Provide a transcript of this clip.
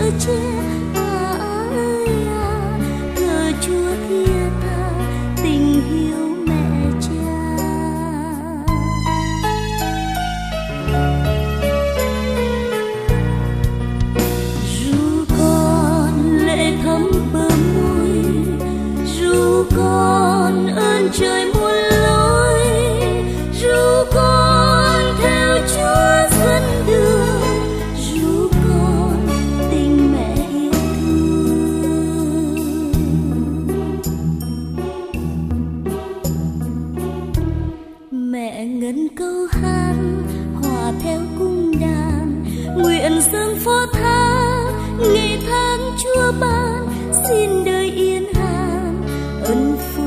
chở che. Ơi thờ Chúa thiết tha tình hiếu mẹ cha. Ru con lệ thấm bờ môi, ru con ơn trời muôn lối, ru con theo Chúa dẫn đường, ru con tình mẹ yêu thương. Mẹ ngân câu hát hòa theo cung đàn, nguyện dâng phó thác ngày tháng Chúa ban, xin đời yên an ân phúc